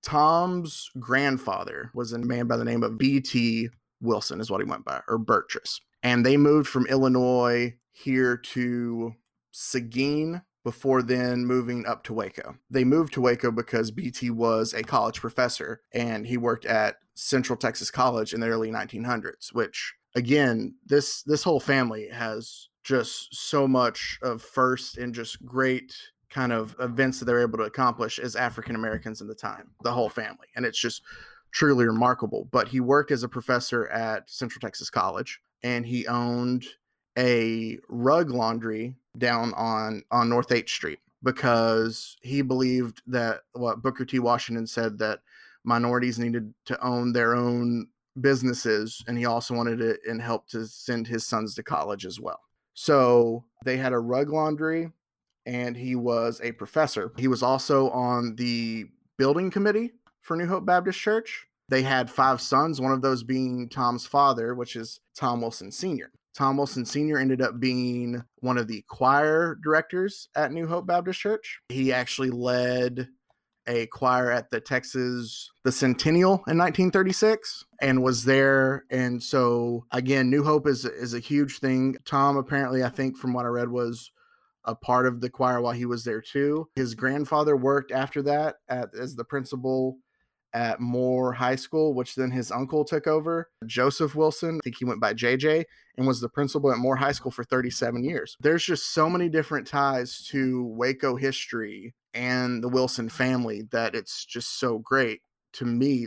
Tom's grandfather was a man by the name of B.T. Wilson, is what he went by, or Burtress. And they moved from Illinois here to Seguin before then moving up to Waco. They moved to Waco because BT was a college professor and he worked at Central Texas College in the early 1900s, which again, this whole family has just so much of first and just great kind of events that they're able to accomplish as African Americans in the time, the whole family. And it's just truly remarkable. But he worked as a professor at Central Texas College and he owned a rug laundry down on North 8th Street because he believed that what Booker T. Washington said, that minorities needed to own their own businesses, and he also wanted it and help to send his sons to college as well. So they had a rug laundry and he was a professor. He was also on the building committee for New Hope Baptist Church. They had 5 sons, one of those being Tom's father, which is Tom Wilson Sr. Tom Wilson Sr. ended up being one of the choir directors at New Hope Baptist Church. He actually led a choir at the Centennial in 1936 and was there. And so again, New Hope is a huge thing. Tom apparently, I think from what I read, was a part of the choir while he was there too. His grandfather worked after that as the principal at Moore High School, which then his uncle took over. Joseph Wilson, I think he went by JJ, and was the principal at Moore High School for 37 years. There's just so many different ties to Waco history and the Wilson family that it's just so great to me